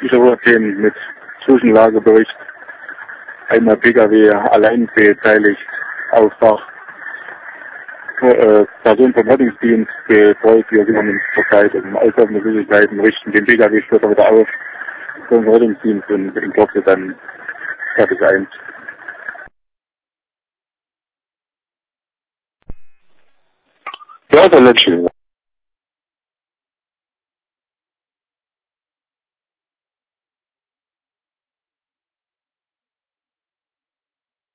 Themen mit Zwischenlagebericht, einmal Pkw allein beteiligt, Auftrag, Person vom Rettungsdienst betreut, wir sind zurzeit im auslaufende Flüssigkeiten, richten den Pkw später wieder auf, vom Rettungsdienst und in Kürze dann fertig ein. Ja, der Letschi.